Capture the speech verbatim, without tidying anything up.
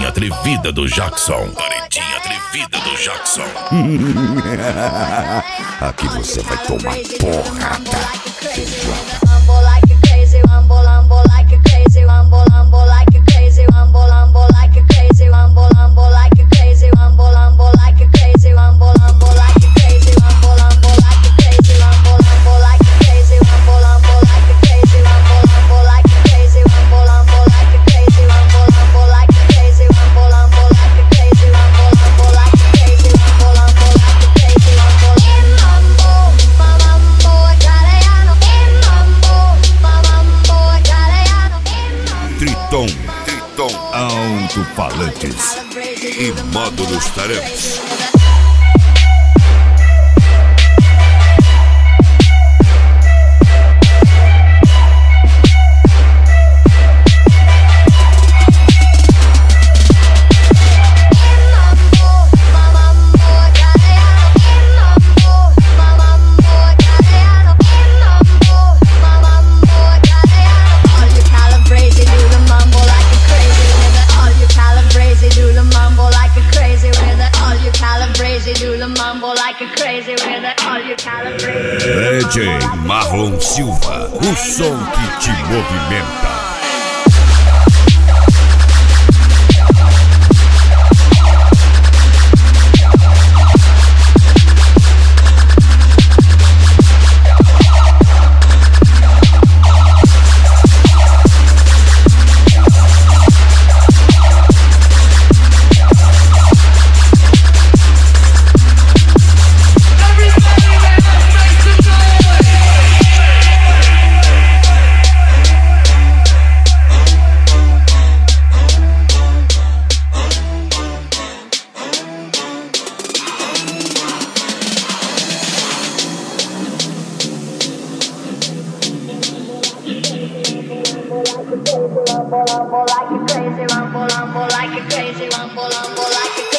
Paredinha atrevida do Jackson. Paredinha atrevida do Jackson. Aqui você vai tomar porrada. Triton, Triton, alto-falantes e módulos tarantes. D J Marlon Silva, o som que te movimenta. Rumble, rumble like a crazy, rumble, rumble like a crazy, rumble, rumble like a crazy.